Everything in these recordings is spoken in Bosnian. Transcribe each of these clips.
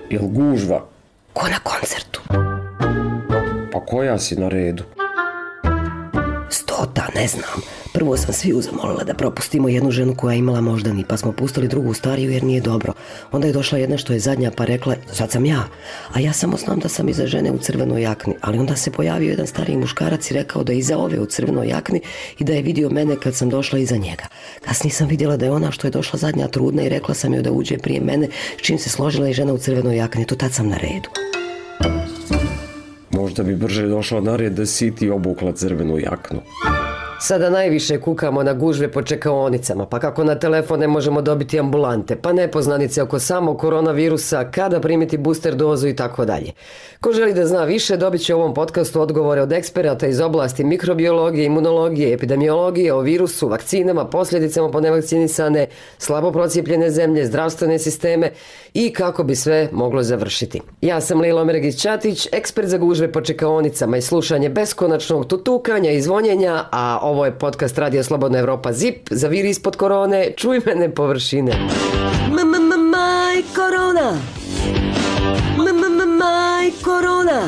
Jel gužva? Ko na koncertu? Pa koja si na redu? 100, ne znam. Prvo sam sviju zamolila da propustimo jednu ženu koja je imala moždani, pa smo pustili drugu stariju jer nije dobro. Onda je došla jedna što je zadnja pa rekla, sad sam ja. A ja samo znam da sam iza žene u crvenoj jakni, ali onda se pojavio jedan stariji muškarac i rekao da je iza ove u crvenoj jakni i da je vidio mene kad sam došla iza njega. Kasnije sam vidjela da je ona što je došla zadnja trudna i rekla sam joj da uđe prije mene, s čim se složila i žena u crvenoj jakni. To tad sam na redu. Možda bi brže došla na red da si ti obukla crvenu jaknu. Sada najviše kukamo na gužve po čekaonicama, pa kako na telefon ne možemo dobiti ambulante, pa nepoznanice oko samog koronavirusa, kada primiti booster dozu i tako dalje. Ko želi da zna više, dobit će u ovom podcastu odgovore od eksperata iz oblasti mikrobiologije, imunologije, epidemiologije, o virusu, vakcinama, posljedicama po nevakcinisane, slabo procijepljene zemlje, zdravstvene sisteme i kako bi sve moglo završiti. Ja sam Lila Omeregić-Ćatić, ekspert za gužve po čekaonicama i slušanje beskonačnog tutukanja i zvonjenja, a ovo je podcast Radio Slobodna Evropa ZIP, zaviri ispod korone, čuj mene površine. Maj korona! Maj korona!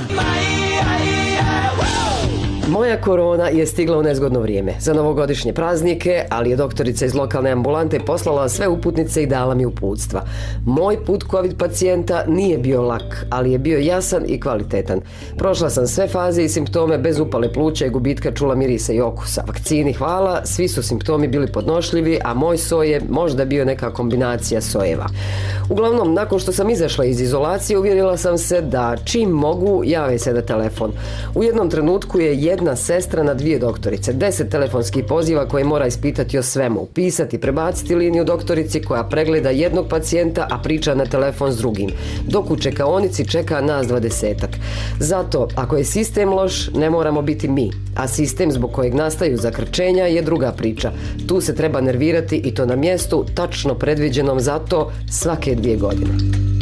Moja korona je stigla u nezgodno vrijeme za novogodišnje praznike, ali je doktorica iz lokalne ambulante poslala sve uputnice i dala mi uputstva. Moj put COVID pacijenta nije bio lak, ali je bio jasan i kvalitetan. Prošla sam sve faze i simptome bez upale pluća i gubitka čula, mirisa i okusa. Vakcini hvala, svi su simptomi bili podnošljivi, a moj soj je možda bio neka kombinacija sojeva. Uglavnom, nakon što sam izašla iz izolacije, uvjerila sam se da čim mogu, jave se na telefon. U jednom trenutku je jedna sestra na 2 doktorice, 10 telefonskih poziva koje mora ispitati o svemu, upisati, prebaciti liniju doktorici koja pregleda jednog pacijenta, a priča na telefon s drugim, dok u čekaonici čeka nas 20-ak. Zato, ako je sistem loš, ne moramo biti mi, a sistem zbog kojeg nastaju zakrčenja je druga priča. Tu se treba nervirati i to na mjestu tačno predviđenom za to svake 2 godine.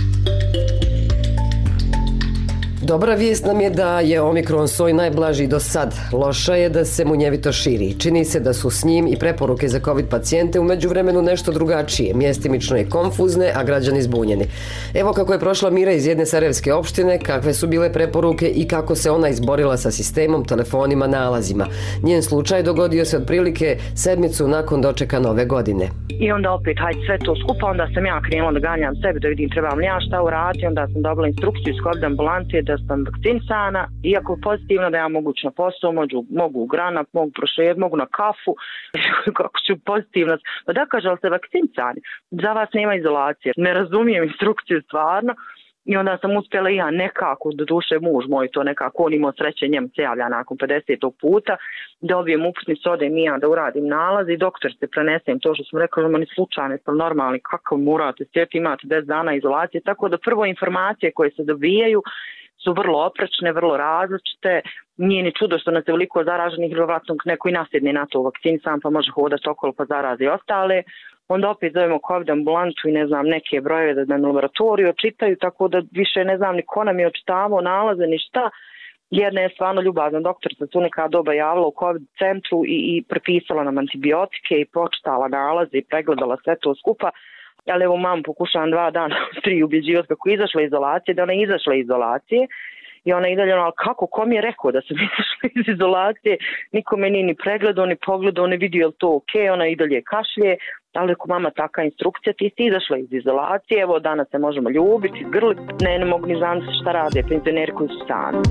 Dobra vijest nam je da je Omikron soj najblaži do sad. Loša je da se munjevito širi. Čini se da su s njim i preporuke za COVID pacijente u međuvremenu nešto drugačije, mjestimično i konfuzne, a građani zbunjeni. Evo kako je prošla Mira iz jedne sarajevske opštine, kakve su bile preporuke i kako se ona izborila sa sistemom, telefonima, nalazima. Njen slučaj dogodio se otprilike 7 nakon dočeka nove godine. I onda opet, hajde sve to skupa, onda sam ja krenula da ganjam sebe, da vidim trebam li ja šta uraditi, onda sam dobila instrukciju iz COVID ambulante da sam vakcinisana, iako je pozitivno da ja mogu na posao, mogu u granat, mogu prošet, mogu na kafu, kako ću pozitivno. Pa da kaže, ali ste vakcinisani, za vas nema izolacije, ne razumijem instrukciju stvarno. I onda sam uspjela i ja nekako, do duše muž moj to nekako, on imao sreće, njemu se javlja nakon 50. puta, dobijem uputnicu, odem i ja da uradim nalaz i doktor se prenesem to što sam rekao, oni slučajno, pa normalni, kako morate sjeti, imate 10 dana izolacije, tako da prvo informacije koje se dobijaju su vrlo oprečne, vrlo različite, nije ni čudo što nas je veliko zaraženih, vjerovatno neko i nasjedne na to vakcinisan pa može hodati okolo pa zarazi ostale. Onda opet zovemo COVID ambulantu i ne znam neke brojeve da na laboratoriju čitaju, tako da više ne znam ni ko nam je očitavao nalaze ni šta. Jedna je stvarno ljubazna doktorica su neka doba javila u COVID centru i prepisala nam antibiotike i počitala nalaze i pregledala sve to skupa. Ali evo mamu pokušavam 2 dana, 3 ubjeđivati kako je izašla izolacije, da ona je izašla izolacije. I ona i dalje, ali kako, ko mi je rekao da sam izašla iz izolacije, niko me nije ni pregledao, ni pogledao, ne vidio je li to ok, ona i dalje kašlje, ali ako mama taka instrukcija, ti si izašla iz izolacije, evo danas se možemo ljubiti, grliti, ne mogu ni znati šta rade penzioneri koji su sami.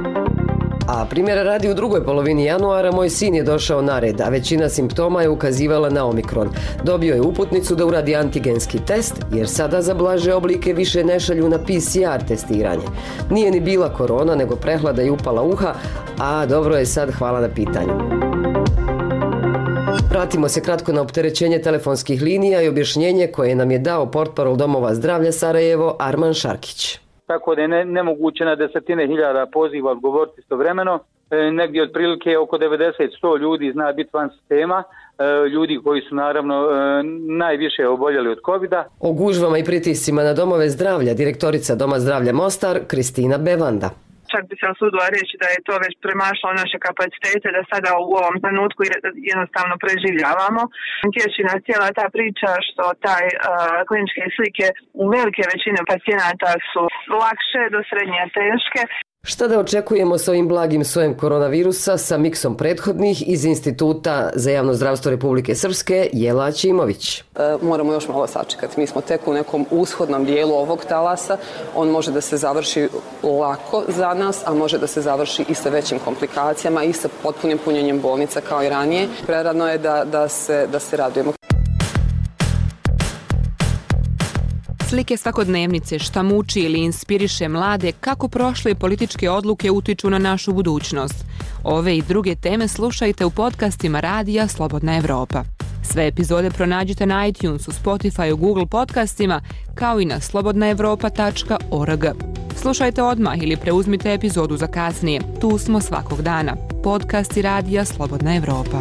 A primjera radi, u drugoj polovini januara moj sin je došao na red, a većina simptoma je ukazivala na Omikron. Dobio je uputnicu da uradi antigenski test, jer sada za blaže oblike više ne šalju na PCR testiranje. Nije ni bila korona, nego prehlada i upala uha, a dobro je sad, hvala na pitanju. Vratimo se kratko na opterećenje telefonskih linija i objašnjenje koje nam je dao portparol Domova zdravlja Sarajevo Arman Šarkić. Tako da je nemoguće na 10.000 poziva odgovoriti istovremeno. Negdje otprilike oko 90-100 ljudi zna biti van sistema, ljudi koji su naravno najviše oboljeli od covida. O gužvama i pritiscima na domove zdravlja direktorica Doma zdravlja Mostar Kristina Bevanda. čak bi se osudila reći da je to već premašilo naše kapacitete, da sada u ovom trenutku jednostavno preživljavamo. Tješi nas cijela ta priča što taj kliničke slike u velike većine pacijenata su lakše do srednje teške. Šta da očekujemo s ovim blagim sojem koronavirusa sa miksom prethodnih iz Instituta za javno zdravstvo Republike Srpske, Jela Ćimović? Moramo još malo sačekati. Mi smo tek u nekom ushodnom dijelu ovog talasa. On može da se završi lako za nas, a može da se završi i sa većim komplikacijama i sa potpunim punjenjem bolnica kao i ranije. Prerano je da se radujemo. Slike svakodnevnice, šta muči ili inspiriše mlade, kako prošle političke odluke utiču na našu budućnost. Ove i druge teme slušajte u podcastima radija Slobodna Evropa. Sve epizode pronađite na iTunesu, Spotifyu, Google podcastima, kao i na slobodnaevropa.org. Slušajte odmah ili preuzmite epizodu za kasnije. Tu smo svakog dana. Podcasti radija Slobodna Evropa.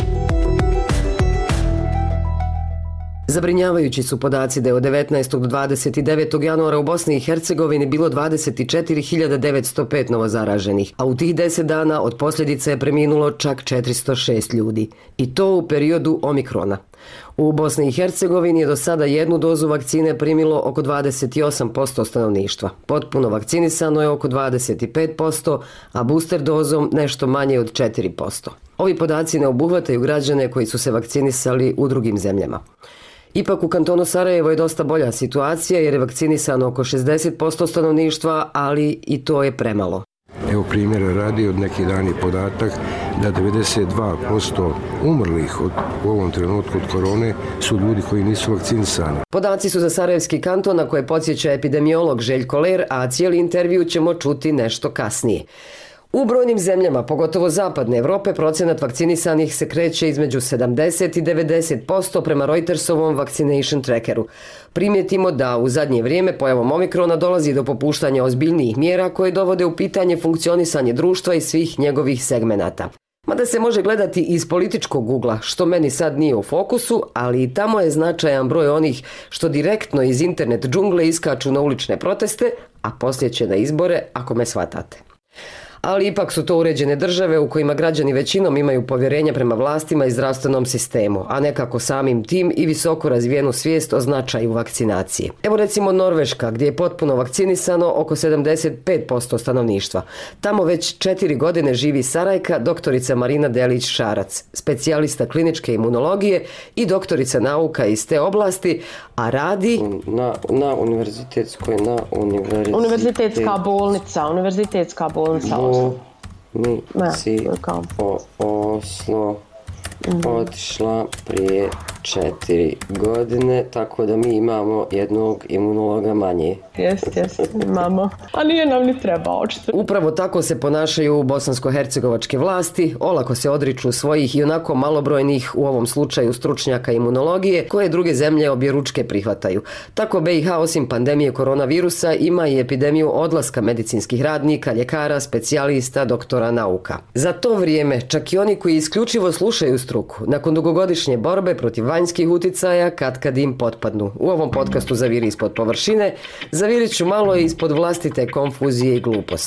Zabrinjavajući su podaci da je od 19. do 29. januara u Bosni i Hercegovini bilo 24.905 novozaraženih, a u tih 10 dana od posljedice je preminulo čak 406 ljudi. I to u periodu omikrona. U Bosni i Hercegovini je do sada jednu dozu vakcine primilo oko 28% stanovništva. Potpuno vakcinisano je oko 25%, a booster dozom nešto manje od 4%. Ovi podaci ne obuhvataju građane koji su se vakcinisali u drugim zemljama. Ipak u kantonu Sarajevo je dosta bolja situacija jer je vakcinisano oko 60% stanovništva, ali i to je premalo. Evo primjera radi, od neki dan je podatak da 92% umrlih u ovom trenutku od korone su ljudi koji nisu vakcinisani. Podaci su za Sarajevski kanton na koje podsjeća epidemiolog Željko Ler, a cijeli intervju ćemo čuti nešto kasnije. U brojnim zemljama, pogotovo zapadne Evrope, procenat vakcinisanih se kreće između 70 i 90% prema Reutersovom Vaccination Trackeru. Primijetimo da u zadnje vrijeme pojavom omikrona dolazi do popuštanja ozbiljnijih mjera koje dovode u pitanje funkcionisanje društva i svih njegovih segmenata. Mada se može gledati iz političkog ugla, što meni sad nije u fokusu, ali i tamo je značajan broj onih što direktno iz internet džungle iskaču na ulične proteste, a poslije će na izbore, ako me shvatate. Ali ipak su to uređene države u kojima građani većinom imaju povjerenja prema vlastima i zdravstvenom sistemu, a nekako samim tim i visoko razvijenu svijest o značaju vakcinacije. Evo recimo Norveška, gdje je potpuno vakcinisano oko 75% stanovništva. Tamo već 4 godine živi Sarajka, doktorica Marina Delić-Šarac, specijalista kliničke imunologije i doktorica nauka iz te oblasti, a radi na univerzitetskoj, Univerzitetska bolnica Oslo otišla prije 4 godine, tako da mi imamo jednog imunologa manje. Jeste, imamo. A nije nam ni treba, očito. Upravo tako se ponašaju bosansko-hercegovačke vlasti, olako se odriču svojih i onako malobrojnih, u ovom slučaju stručnjaka imunologije, koje druge zemlje objeručke prihvataju. Tako BiH osim pandemije koronavirusa ima i epidemiju odlaska medicinskih radnika, ljekara, specijalista, doktora nauka. Za to vrijeme čak i oni koji isključivo slušaju struku, nakon dugogodišnje borbe protiv vanjskih uticaja, kad im potpadnu. U ovom podcastu Zaviri ispod površine zavirit ću malo ispod vlastite konfuzije i gluposti.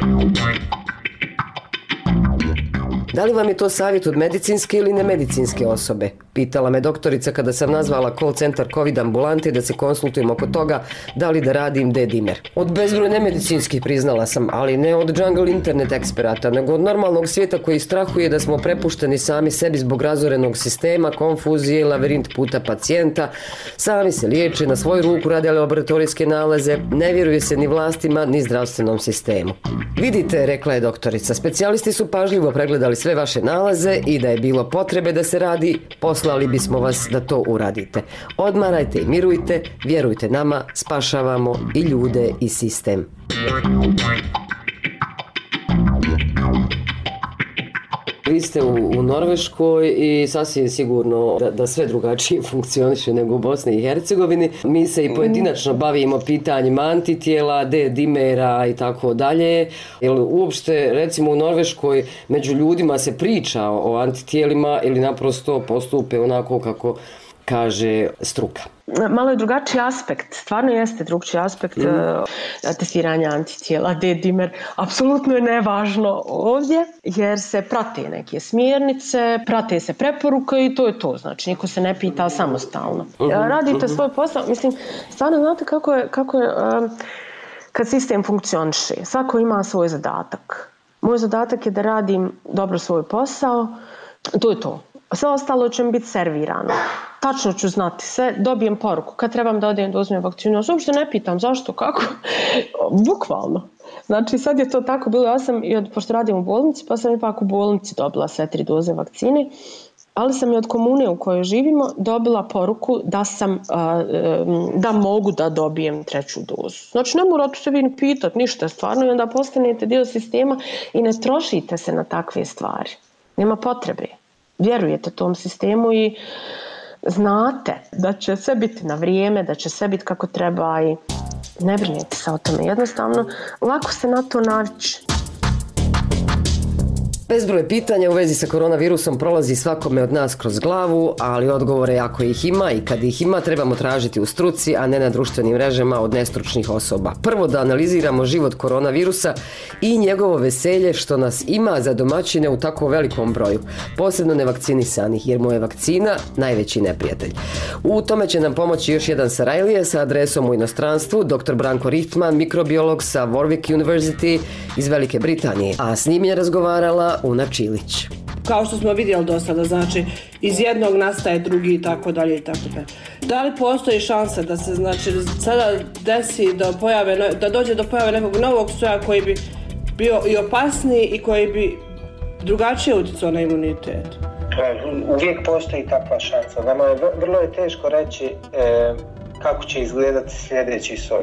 Da li vam je to savjet od medicinske ili nemedicinske osobe? Pitala me doktorica kada sam nazvala call centar COVID ambulante da se konsultujem oko toga da li da radim D-dimer. Od bezbroj nemedicinskih priznala sam, ali ne od jungle internet eksperata, nego od normalnog svijeta koji strahuje da smo prepušteni sami sebi zbog razorenog sistema, konfuzije, lavirint puta pacijenta, sami se liječe, na svoju ruku rade laboratorijske nalaze, ne vjeruje se ni vlastima ni zdravstvenom sistemu. Vidite, rekla je doktorica, specijalisti su pažljivo pregledali sve vaše nalaze i da je bilo potrebe da se radi, poslali bismo vas da to uradite. Odmarajte i mirujte, vjerujte nama, spašavamo i ljude i sistem. Vi ste u Norveškoj i sasvim sigurno da sve drugačije funkcioniše nego u Bosni i Hercegovini. Mi se i pojedinačno bavimo pitanjima antitijela, D-dimera i tako dalje. Jel uopšte recimo u Norveškoj među ljudima se priča o antitijelima ili naprosto postupe onako kako kaže struka. Malo je drugačiji aspekt, stvarno jeste drugačiji aspekt testiranja antitijela, D-dimer. Apsolutno je nevažno ovdje jer se prate neke smjernice, prate se preporuke i to je to. Znači, niko se ne pita samostalno. Radite svoj posao. Mislim, stvarno znate kako je kad sistem funkcioniše. Svako ima svoj zadatak. Moj zadatak je da radim dobro svoj posao. To je to. Sve ostalo će mi biti servirano. Tačno ću znati sve, dobijem poruku. Kad trebam da odem da uzmem vakcinu, ja se uopšte ne pitam zašto, kako. Bukvalno. Znači sad je to tako bilo. Ja sam, pošto radim u bolnici, pa sam ipak u bolnici dobila sve 3 doze vakcine. Ali sam i od komune u kojoj živimo dobila poruku da mogu da dobijem 3. dozu. Znači ne morate se vi ni pitati ništa stvarno i onda postanete dio sistema i ne trošite se na takve stvari. Nema potrebe. Vjerujete tom sistemu i znate da će sve biti na vrijeme, da će sve biti kako treba i ne brinite se o tome. Jednostavno, lako se na to navići. Bezbroj pitanja u vezi sa koronavirusom prolazi svakome od nas kroz glavu, ali odgovore ako ih ima i kad ih ima trebamo tražiti u struci, a ne na društvenim mrežama od nestručnih osoba. Prvo da analiziramo život koronavirusa i njegovo veselje što nas ima za domaćine u tako velikom broju, posebno nevakcinisanih, jer mu je vakcina najveći neprijatelj. U tome će nam pomoći još jedan Sarajlije sa adresom u inostranstvu, dr. Branko Richtman, mikrobiolog sa Warwick University iz Velike Britanije, a s njim je razgovarala Una Čilić. Kao što smo vidjeli do sada, znači iz jednog nastaje drugi i tako dalje i tako dalje. Da li postoji šansa da se znači sada desi da dođe do pojave nekog novog soja koji bi bio i opasniji i koji bi drugačije utjecao na imunitet? Uvijek postoji takva šansa. Nama je vrlo je teško reći kako će izgledati sljedeći soj.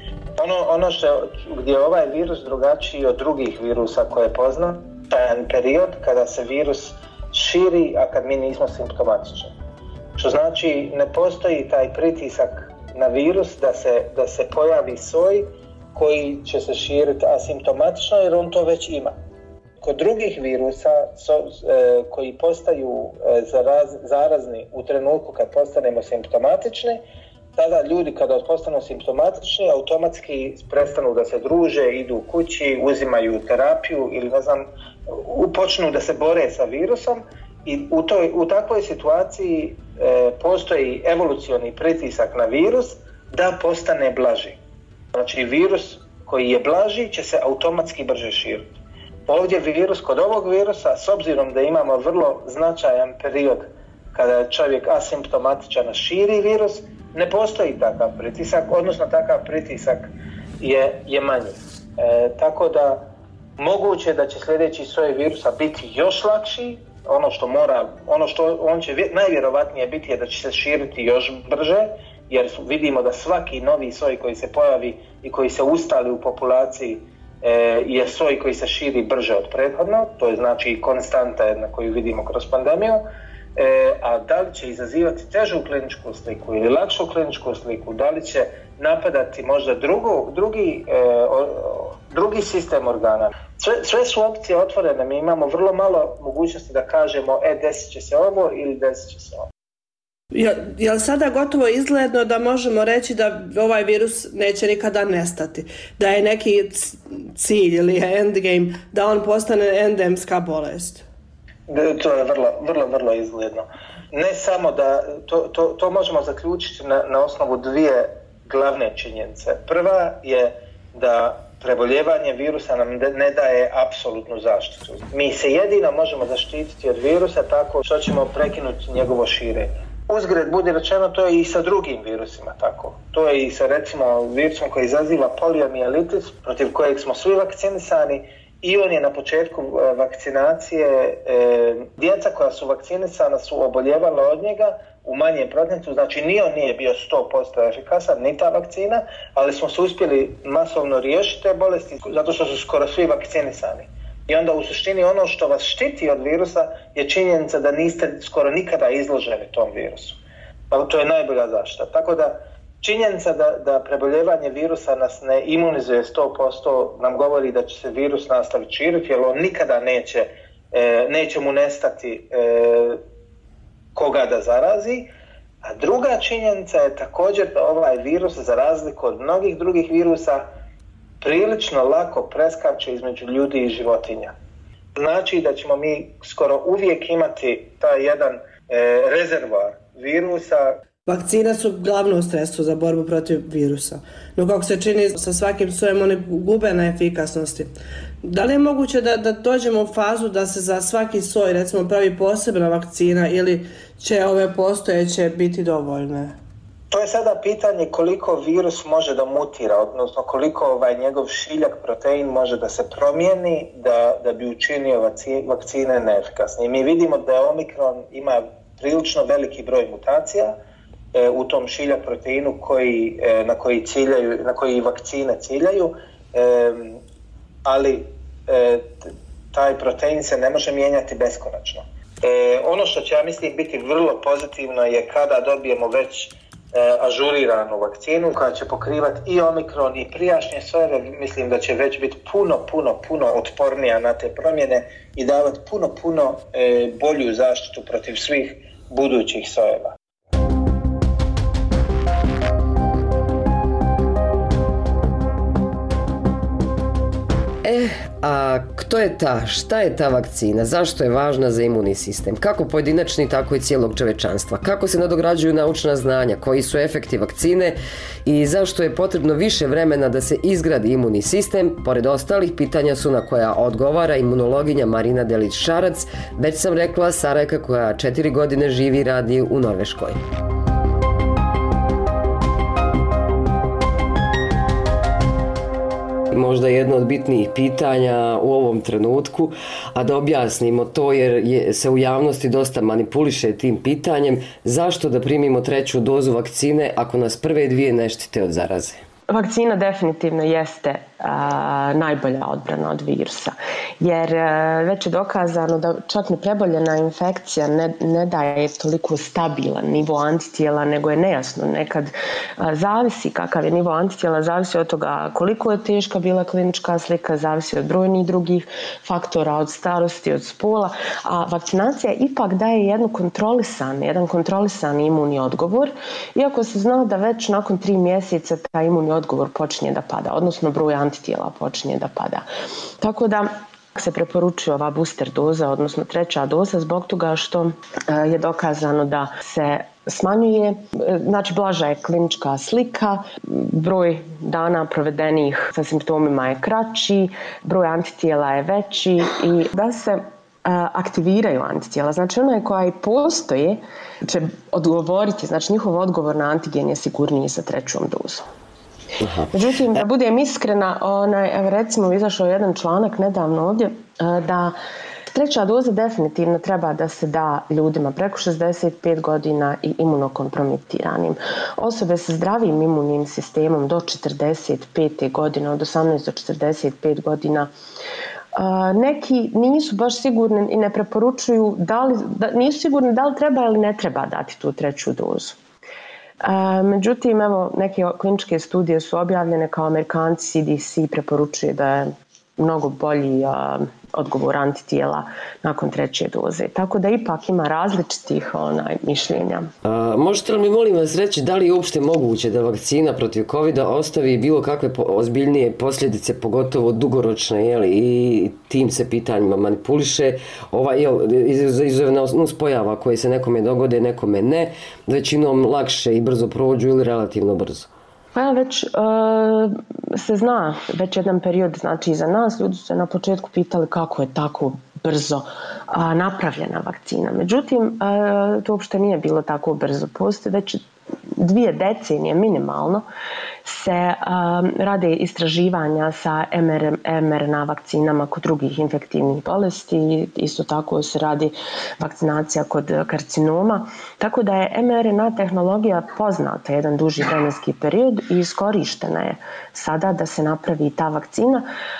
Ono gdje je ovaj virus drugačiji od drugih virusa koje poznam, taj period kada se virus širi, a kad mi nismo simptomatični. Što znači ne postoji taj pritisak na virus da se pojavi soj koji će se širiti asimptomatično jer on to već ima. Kod drugih virusa koji postaju zarazni u trenutku kad postanemo simptomatični, tada ljudi kada postanu simptomatični automatski prestanu da se druže, idu kući, uzimaju terapiju ili počnu da se bore sa virusom i u takvoj situaciji postoji evolucioni pritisak na virus da postane blaži. Znači virus koji je blaži će se automatski brže širiti. Ovdje kod ovog virusa, s obzirom da imamo vrlo značajan period kada je čovjek asimptomatičan širi virus, ne postoji takav pritisak, odnosno takav pritisak je manji. Tako da moguće da će sljedeći soj virusa biti još lakši, ono što on će najvjerovatnije biti je da će se širiti još brže, jer vidimo da svaki novi soj koji se pojavi i koji se ustali u populaciji je soj koji se širi brže od prethodnog, to je znači konstanta jedna koju vidimo kroz pandemiju, a da li će izazivati težu kliničku sliku ili lakšu kliničku sliku, da li će napadati možda drugi sistem organa. Sve su opcije otvorene, mi imamo vrlo malo mogućnosti da kažemo desit će se ovo ili desit će se ovo. Je li sada gotovo izgledno da možemo reći da ovaj virus neće nikada nestati? Da je neki cilj ili endgame da on postane endemska bolest? To je vrlo izgledno. Ne samo da, to možemo zaključiti na osnovu 2 glavne činjenice. Prva je da preboljevanje virusa nam ne daje apsolutnu zaštitu. Mi se jedino možemo zaštititi od virusa tako što ćemo prekinuti njegovo širenje. Uzgred budi rečeno, to je i sa drugim virusima tako. To je i sa recimo virusom koji izaziva poliomijelitis, protiv kojeg smo svi vakcinisani, i on je na početku vakcinacije, djeca koja su vakcinisana su oboljevala od njega u manjem procentu, znači ni on nije bio 100% efikasan, ni ta vakcina, ali smo se uspjeli masovno riješiti te bolesti zato što su skoro svi vakcinisani. I onda u suštini ono što vas štiti od virusa je činjenica da niste skoro nikada izloženi tom virusu. Pa to je najbolja zaštita. Tako da činjenica da preboljevanje virusa nas ne imunizuje 100% nam govori da će se virus nastaviti širiti jer on nikada neće mu nestati koga da zarazi, A druga činjenica je također da ovaj virus, za razliku od mnogih drugih virusa, prilično lako preskače između ljudi i životinja. Znači da ćemo mi skoro uvijek imati taj jedan rezervoar virusa. Vakcine su glavno sredstvo za borbu protiv virusa, no kako se čini sa svakim sojem one gube na efikasnosti. Da li je moguće da dođemo u fazu da se za svaki soj recimo pravi posebna vakcina ili će ove postojeće biti dovoljne? To je sada pitanje koliko virus može da mutira, odnosno koliko njegov šiljak protein može da se promijeni da bi učinio vakcine neefikasne. I mi vidimo da Omikron ima prilično veliki broj mutacija u tom šiljak proteinu na koji vakcine ciljaju, ali taj protein se ne može mijenjati beskonačno. Ono što će, ja mislim, biti vrlo pozitivno je kada dobijemo već ažuriranu vakcinu koja će pokrivati i Omikron i prijašnje sojeve. Mislim da će već biti puno otpornija na te promjene i davati puno bolju zaštitu protiv svih budućih sojeva. A šta je ta vakcina? Zašto je važna za imunni sistem? Kako pojedinačni, tako i cijelog čovečanstva? Kako se nadograđuju naučna znanja? Koji su efekti vakcine? I zašto je potrebno više vremena da se izgradi imunni sistem? Pored ostalih pitanja su na koja odgovara imunologinja Marina Delić-Šarac, već sam rekla Sarajka koja 4 godine živi i radi u Norveškoj. Možda jedno od bitnijih pitanja u ovom trenutku, a da objasnimo to jer se u javnosti dosta manipuliše tim pitanjem, zašto da primimo 3. dozu vakcine ako nas prve 2 ne štite od zaraze? Vakcina definitivno jeste najbolja odbrana od virusa, jer već je dokazano da čak ni preboljena infekcija ne daje toliko stabilan nivo antitijela, nego je nejasno. Nekad zavisi kakav je nivo antitijela, zavisi od toga koliko je teška bila klinička slika, zavisi od brojnih drugih faktora, od starosti, od spola, a vakcinacija ipak daje jedan kontrolisani imunni odgovor, iako se zna da već nakon 3 mjeseca taj imunni odgovor počinje da pada, odnosno broj antitijela počinje da pada. Tako da se preporučuje ova booster doza, odnosno 3. doza, zbog toga što je dokazano da se smanjuje, znači blaža je klinička slika, broj dana provedenih sa simptomima je kraći, broj antitijela je veći i da se aktiviraju antitijela. Znači onaj koja i postoje će odgovoriti, znači njihov odgovor na antigen je sigurniji sa 3. dozom. Međutim, da budem iskrena, recimo izašao jedan članak nedavno ovdje da 3. doza definitivno treba da se da ljudima preko 65 godina i imunokompromitiranim. Osobe sa zdravim imunnim sistemom do 45 godine, od 18 do 45 godina. Neki nisu baš sigurni i ne preporučuju, nisu sigurni da li treba ili ne treba dati tu 3. dozu. Međutim, evo, neke kliničke studije su objavljene kao Amerikanci, CDC preporučuje da je mnogo bolji odgovor antitijela nakon 3. doze. Tako da ipak ima različitih mišljenja. Možete li mi molim vas reći da li je uopšte moguće da vakcina protiv COVID-a ostavi bilo kakve ozbiljnije posljedice, pogotovo dugoročne, i tim se pitanjima manipuliše, izuzev nuspojava koje se nekome dogode, nekome ne, većinom lakše i brzo prođu ili relativno brzo? Pa već se zna, već jedan period, znači iza nas, ljudi su se na početku pitali kako je tako brzo napravljena vakcina. Međutim, to uopšte nije bilo tako brzo. Postoji već 2 decenije minimalno se rade istraživanja sa mRNA vakcinama kod drugih infektivnih bolesti. Isto tako se radi vakcinacija kod karcinoma. Tako da je mRNA tehnologija poznata jedan duži vremenski period i iskorištena je sada da se napravi ta vakcina.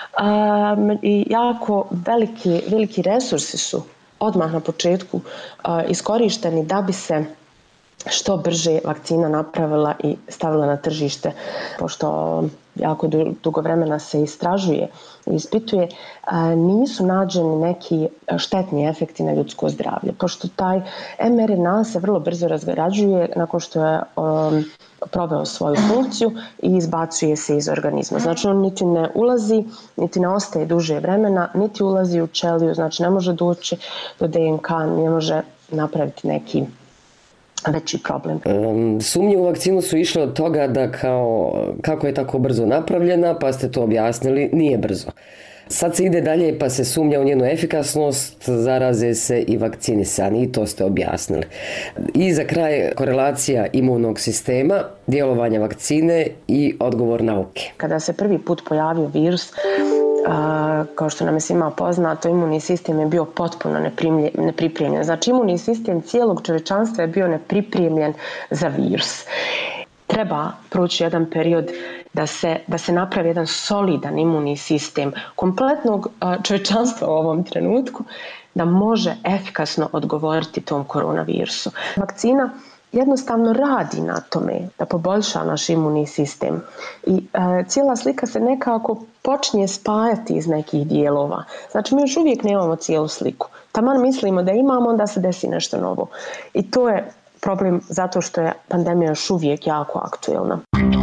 I jako veliki resursi su odmah na početku iskorišteni da bi se što brže vakcina napravila i stavila na tržište, pošto jako dugo vremena se istražuje i ispituje, nisu nađeni neki štetni efekti na ljudsko zdravlje, pošto taj mRNA se vrlo brzo razgrađuje nakon što je proveo svoju funkciju i izbacuje se iz organizma. Znači on niti ne ulazi, niti ne ostaje duže vremena, niti ulazi u ćeliju, znači ne može doći do DNK, ne može napraviti neki veći problem. Sumnje u vakcinu su išle od toga da kako je tako brzo napravljena, pa ste to objasnili, nije brzo. Sad se ide dalje pa se sumnja u njenu efikasnost, zaraze se i vakcinisani, i to ste objasnili. I za kraj korelacija imunog sistema, djelovanja vakcine i odgovor nauke. Kada se prvi put pojavio virus, kao što nam je svima poznato, imunni sistem je bio potpuno nepripremljen. Znači imunni sistem cijelog čovječanstva je bio nepripremljen za virus. Treba proći jedan period da se napravi jedan solidan imunni sistem kompletnog čovječanstva u ovom trenutku, da može efikasno odgovoriti tom koronavirusu. Vakcina jednostavno radi na tome da poboljša naš imunni sistem i cijela slika se nekako počinje spajati iz nekih dijelova. Znači mi još uvijek nemamo cijelu sliku. Taman mislimo da imamo, onda se desi nešto novo. I to je problem zato što je pandemija još uvijek jako aktuelna.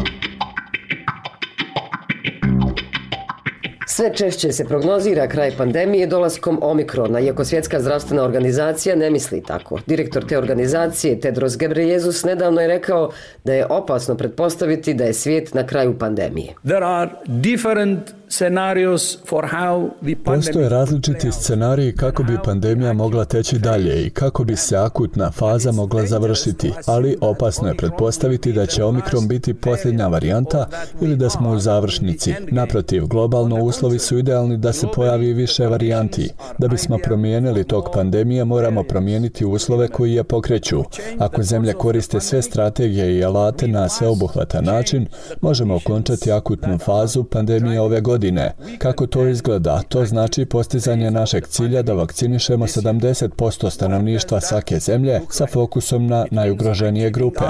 Sve češće se prognozira kraj pandemije dolaskom Omikrona, iako Svjetska zdravstvena organizacija ne misli tako. Direktor te organizacije, Tedros Ghebreyesus, nedavno je rekao da je opasno pretpostaviti da je svijet na kraju pandemije. Postoje različiti scenariji kako bi pandemija mogla teći dalje i kako bi se akutna faza mogla završiti, ali opasno je pretpostaviti da će Omikron biti posljednja varijanta ili da smo u završnici. Naprotiv, globalno uslovi su idealni da se pojavi više varijanti. Da bismo promijenili tok pandemije, moramo promijeniti uslove koji je pokreću. Ako zemlje koriste sve strategije i alate na sveobuhvatan način, možemo okončati akutnu fazu pandemije ove godine. Kako to izgleda? To znači postizanje našeg cilja da vakcinišemo 70% stanovništva svake zemlje sa fokusom na najugroženije grupe.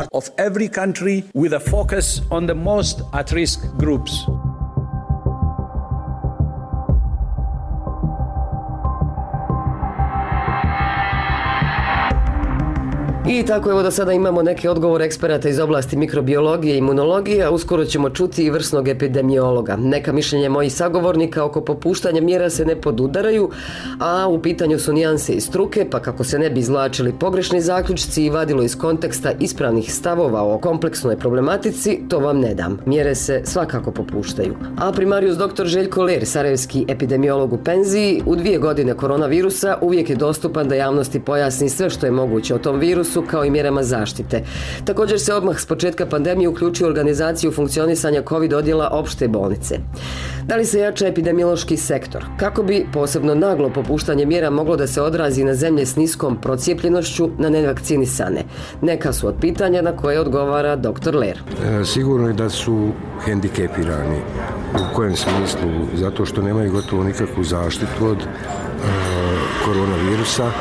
I tako evo da sada imamo neke odgovore eksperata iz oblasti mikrobiologije i imunologije, a uskoro ćemo čuti i vrsnog epidemiologa. Neka mišljenja mojih sagovornika oko popuštanja mjera se ne podudaraju, a u pitanju su nijanse i struke, pa kako se ne bi izvlačili pogrešni zaključci i vadilo iz konteksta ispravnih stavova o kompleksnoj problematici, to vam ne dam. Mjere se svakako popuštaju. A primarius dr. Željko Ler, sarajevski epidemiolog u penziji, u 2 godine koronavirusa uvijek je dostupan da javnosti pojasni sve što je moguće o tom virusu, kao i mjerama zaštite. Također se odmah s početka pandemije uključio u organizaciju funkcionisanja COVID odjela opšte bolnice. Da li se jača epidemiološki sektor? Kako bi posebno naglo popuštanje mjera moglo da se odrazi na zemlje s niskom procijepljenošću na nevakcinisane? Neka su od pitanja na koje odgovara dr. Ler. Sigurno je da su hendikepirani. U kojem smislu? Zato što nemaju gotovo nikakvu zaštitu od koronavirusa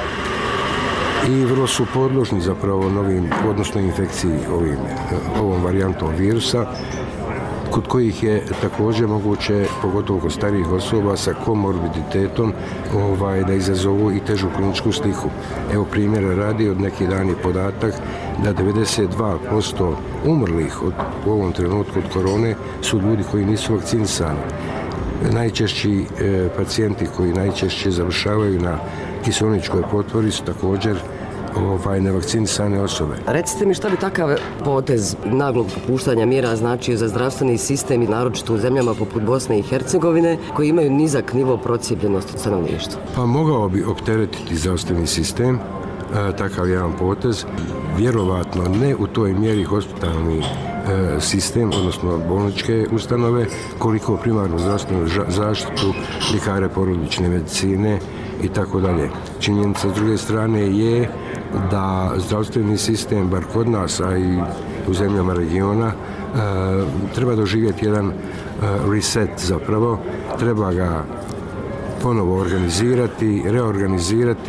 i vrlo su podložni zapravo odnosno infekciji ovom varijantom virusa, kod kojih je također moguće, pogotovo kod starijih osoba sa komorbiditetom, da izazovu i težu kliničku sliku. Evo primjera radi, od neki dan je podatak da 92% umrlih u ovom trenutku od korone su ljudi koji nisu vakcinisani. Najčešći pacijenti koji najčešće završavaju na kiseoničkoj potvori su također nevakcinisane osobe. Recite mi šta bi takav potez naglog popuštanja mjera značio za zdravstveni sistem i naročito u zemljama poput Bosne i Hercegovine koji imaju nizak nivo procijepljenosti stanovništva? Pa mogao bi opteretiti zdravstveni sistem takav jedan potez. Vjerovatno ne u toj mjeri hospitalni sistem, odnosno bolničke ustanove, koliko primarnu zdravstvenu zaštitu, ljekare porodične medicine i tako dalje. Činjenica s druge strane je da zdravstveni sistem, bar kod nas, a i u zemljama regiona, treba doživjeti jedan reset zapravo. Treba ga ponovo organizirati, reorganizirati,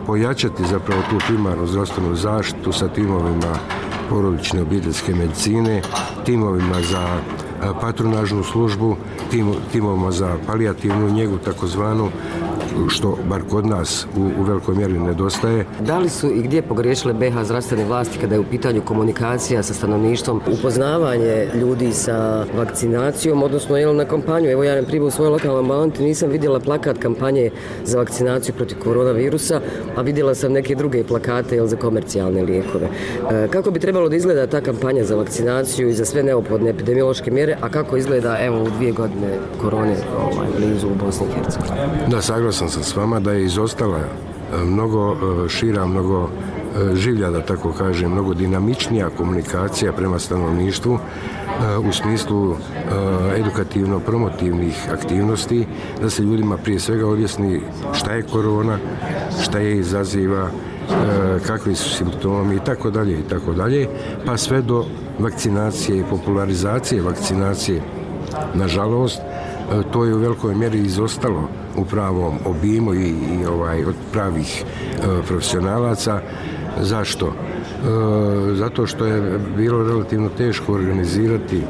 pojačati zapravo tu primarnu zdravstvenu zaštitu sa timovima porodične obiteljske medicine, timovima za patronažnu službu, timovima za palijativnu njegu takozvanu, što bar kod nas u velikoj mjeri nedostaje. Da li su i gdje pogriješile BiH zdravstvene vlasti kada je u pitanju komunikacija sa stanovništvom, upoznavanje ljudi sa vakcinacijom, odnosno na kampanju? Evo, ja na primjer u svojoj lokalnoj ambulanti nisam vidjela plakat kampanje za vakcinaciju protiv koronavirusa, a vidjela sam neke druge plakate za komercijalne lijekove. Kako bi trebalo da izgleda ta kampanja za vakcinaciju i za sve neophodne epidemiološke mjere, a kako izgleda evo u 2 godine korone blizu u Bosni i Hercegovini? Da, saglasan sam s vama da je izostala mnogo šira, mnogo življa, da tako kažem, mnogo dinamičnija komunikacija prema stanovništvu u smislu edukativno-promotivnih aktivnosti, da se ljudima prije svega objasni šta je korona, šta je izaziva, kakvi su simptomi i tako dalje, pa sve do vakcinacije i popularizacije vakcinacije. Nažalost, to je u velikoj mjeri izostalo u pravom obimu i od pravih profesionalaca. Zašto? Zato što je bilo relativno teško organizirati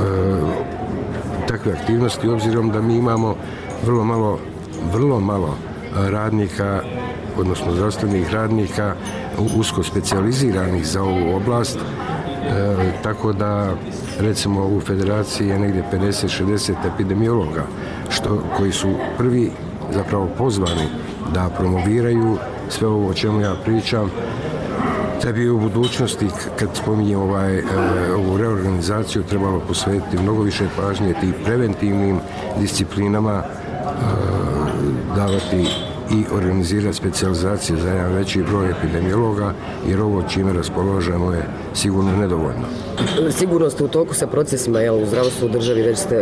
takve aktivnosti, obzirom da mi imamo vrlo malo radnika, odnosno zdravstvenih radnika usko specijaliziranih za ovu oblast, tako da recimo u federaciji je negdje 50-60 epidemiologa koji su prvi zapravo pozvani da promoviraju sve ovo o čemu ja pričam, da bi u budućnosti, kad spominjem ovu reorganizaciju, trebalo posvetiti mnogo više pažnje tim preventivnim disciplinama, davati i organizirati specijalizacije za jedan veći broj epidemiologa, jer ovo čime raspolažemo je sigurno nedovoljno. Sigurno ste u toku sa procesima u zdravstvu u državi, već ste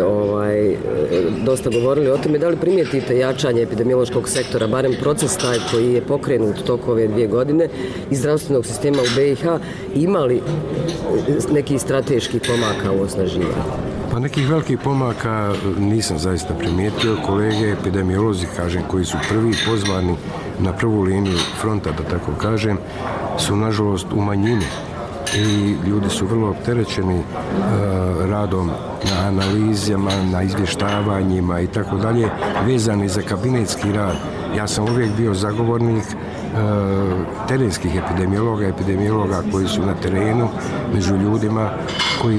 dosta govorili o tome. Da li primijetite jačanje epidemiološkog sektora, barem proces taj koji je pokrenut toku ove 2 godine iz zdravstvenog sistema u BiH, imali neki strateški pomaka u osnaživanju? Pa nekih velikih pomaka nisam zaista primijetio. Kolege epidemiolozi, kažem, koji su prvi pozvani na prvu liniju fronta, da tako kažem, su nažalost u manjini i ljudi su vrlo opterećeni radom na analizama, na izvještavanjima i tako dalje, vezani za kabinetski rad. Ja sam uvijek bio zagovornik terenskih epidemiologa koji su na terenu među ljudima, koji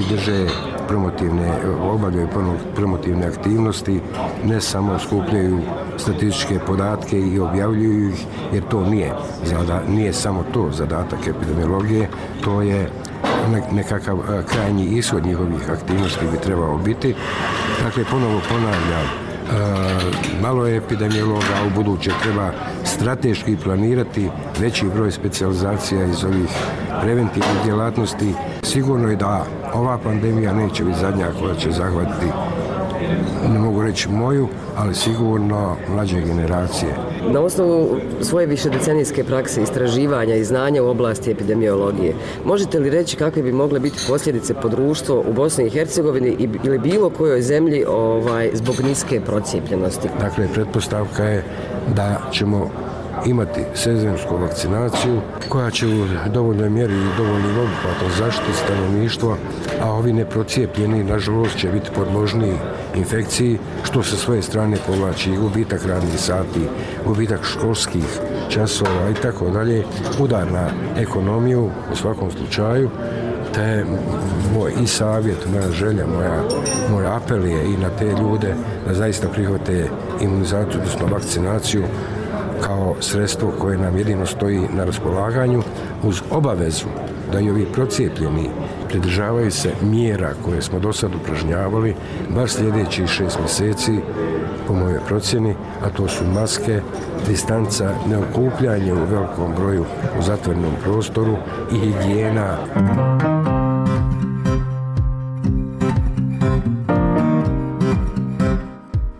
obavljaju promotivne aktivnosti, ne samo skupljaju statističke podatke i objavljuju ih, jer to nije samo to zadatak epidemiologije, to je nekakav krajnji ishod njihovih aktivnosti bi trebao biti. Dakle, ponovo ponavljam, malo je epidemiologa, u buduće treba strateški planirati veći broj specijalizacija iz ovih preventivnih djelatnosti. Sigurno je da ova pandemija neće biti zadnja koja će zahvatiti, ne mogu reći moju, ali sigurno mlađe generacije. Na osnovu svoje višedecenijske prakse, istraživanja i znanja u oblasti epidemiologije, možete li reći kakve bi mogle biti posljedice po društvo u Bosni i Hercegovini ili bilo kojoj zemlji zbog niske procijepljenosti? Dakle, pretpostavka je da ćemo imati sezonsku vakcinaciju koja će u dovoljnoj mjeri i dovoljnim obuhvatom zaštiti stanovništvo, a ovi neprocijepljeni nažalost će biti podložniji infekciji, što sa svoje strane povlači i gubitak radnih sati, gubitak školskih časova i tako dalje, udar na ekonomiju u svakom slučaju. Te moj i savjet, moja želja, moj apel je i na te ljude da zaista prihvate imunizaciju, odnosno vakcinaciju, kao sredstvo koje nam jedino stoji na raspolaganju, uz obavezu da i ovi procijepljeni pridržavaju se mjera koje smo do sad upražnjavali, bar sljedećih 6 mjeseci, po mojoj procjeni, a to su maske, distanca, neokupljanje u velikom broju u zatvorenom prostoru i higijena.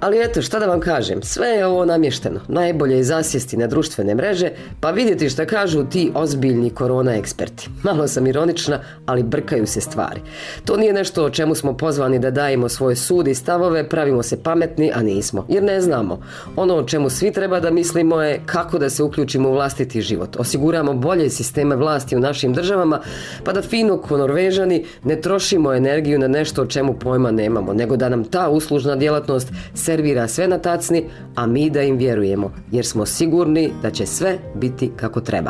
Ali eto, šta da vam kažem, sve je ovo namješteno. Najbolje je zasjesti na društvene mreže, pa vidjeti šta kažu ti ozbiljni korona eksperti. Malo sam ironična, ali brkaju se stvari. To nije nešto o čemu smo pozvani da dajemo svoje sud i stavove, pravimo se pametni, a nismo. Jer ne znamo. Ono o čemu svi treba da mislimo je kako da se uključimo u vlastiti život. Osiguramo bolje sisteme vlasti u našim državama, pa da fino ko Norvežani ne trošimo energiju na nešto o čemu pojma nemamo, nego da nam ta uslužna djelatnost servira sve na tacni, a mi da im vjerujemo, jer smo sigurni da će sve biti kako treba.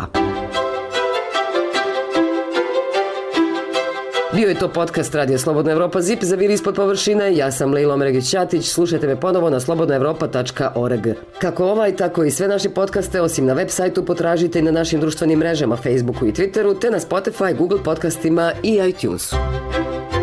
Bio je to podcast Radio Slobodna Evropa ZIP za Vir ispod površine. Ja sam Lejla Omeregić-Ćatić. Slušajte me ponovo na slobodnaevropa.org. Kako ovaj, tako i sve naše podcaste, osim na web sajtu, potražite i na našim društvenim mrežama, Facebooku i Twitteru, te na Spotify, Google podcastima i iTunesu.